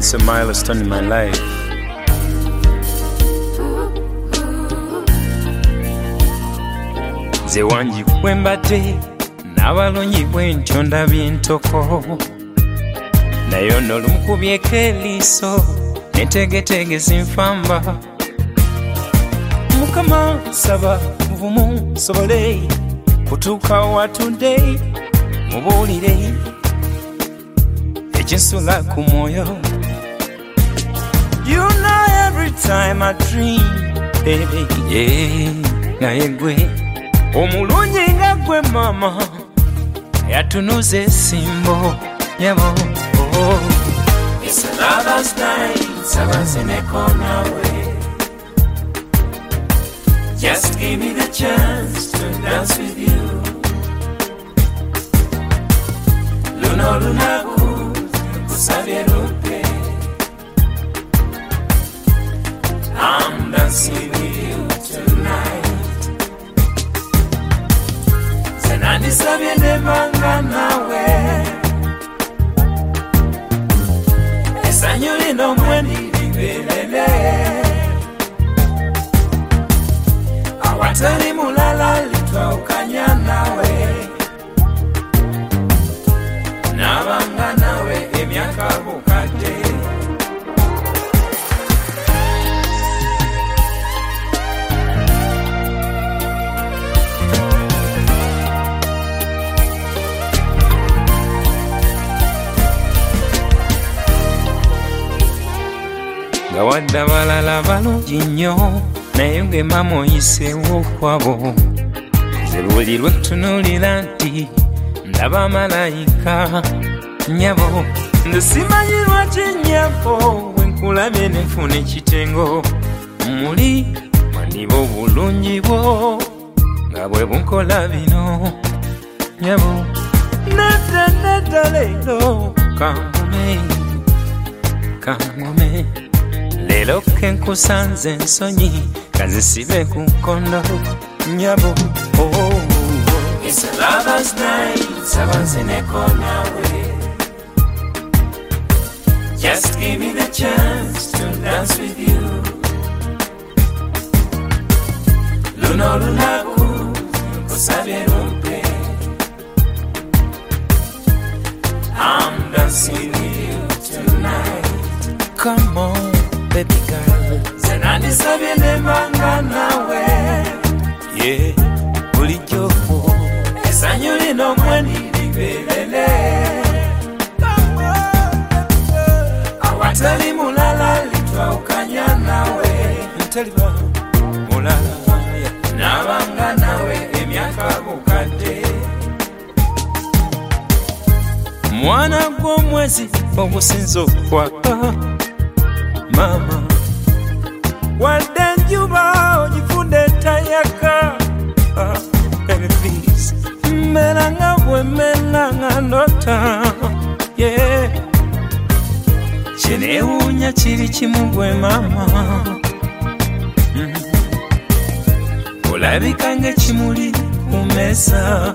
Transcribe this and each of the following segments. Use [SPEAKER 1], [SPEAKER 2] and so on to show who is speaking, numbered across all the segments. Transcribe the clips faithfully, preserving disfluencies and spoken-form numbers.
[SPEAKER 1] It's a milestone in my life. Ze wanji kwembate n'abalonyi bwentyo ndabye entoko nayo nolumukubyeko eliiso netegetege zinfamba Mukama saba buvumu sobole kutuuka watudde mubuulire ekinsula ku mwoyo. You know every time I dream baby yeah naye gwe omulungi nga gwe mama yatunuza esimbo yabo oh. It's a lover's night sabazineko nawe just give me the chance to dance with you luno lunaku kusabye lupe I'm dancing with you tonight Nisabye nebanga nawe esanyu lino mwendi libelele awatali mulala litwaukanya nawe nabanga nawe emyaka bukadde Wadda balala balungi nnyo naye nge mama oyiseewo kwabo nze buli lwe tunuulira nti ndaba malayika nnyabo nze simanyi lwaki nnyabo bwe nkulabye ne nfuna ekitengo muli mandiba obulungi bwo nga bwe bunkola bino nnyabo nedda nedda leero kangume kangume Lelo kenkusanze ensonyi kazisibe ku nkondo nyabo oh, oh, oh. It's a lover's night sabazineko nawe just give me the chance to dance with you luno lunaku kusabye lumpe I'm dancing with you tonight come on baby girl Zena nisabye nebanga nawe yeah bulijjo esanyu lino mwendi libelele awatali mulala litwaukanya nawe ntaliba mulala nabanga nawe emyaka bukadde mwana gw'omwezi ogusinza okwaka Mama wadde njuba ogifunde tayaka ah, baby please mera nga bwe mera nga ndota yeah kineewuunya kiri kimu gwe mama mm. olabika ng'ekimuli ku mmeeza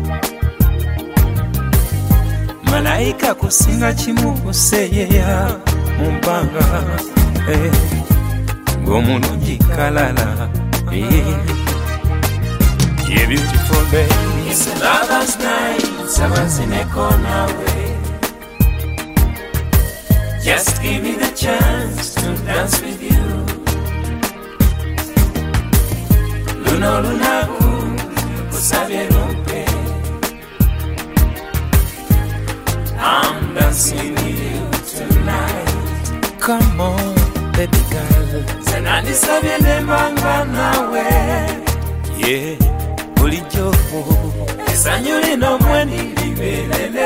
[SPEAKER 1] malayika kusinga kimu kuseeyeya mumbanga eh ng'omulungi kalala eh you're beautiful baby it's a lover's night sabazineko nawe just give me the chance to dance with you luno lunaku kusabye lumpe I'm dancing with you tonight Come on, baby girl Zena nisabye nebanga nawe Yeah, bulijjo esanyu lino mwendi libelele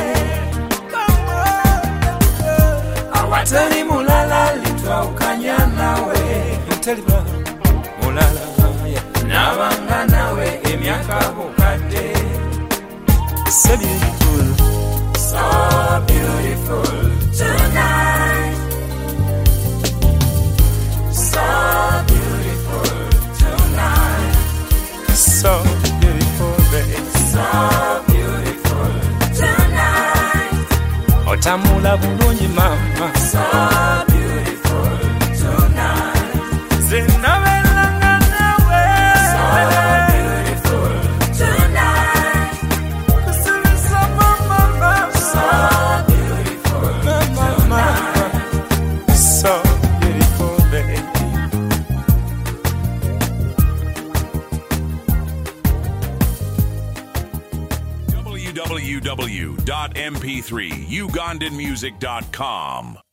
[SPEAKER 1] awatali mulala litwaukanya nawe ntaliba mulala nabanga nawe emyaka bukadde So beautiful So beautiful tonight So beautiful tonight So beautiful baby So beautiful tonight Otamula bulungi mama.
[SPEAKER 2] So beautiful tonight.
[SPEAKER 1] Zinabelanga nawe.
[SPEAKER 2] So beautiful tonight.
[SPEAKER 1] Kusilisa mama mama.
[SPEAKER 2] So beautiful tonight.
[SPEAKER 1] So beautiful baby.
[SPEAKER 3] w w w dot m p three ugandan music dot com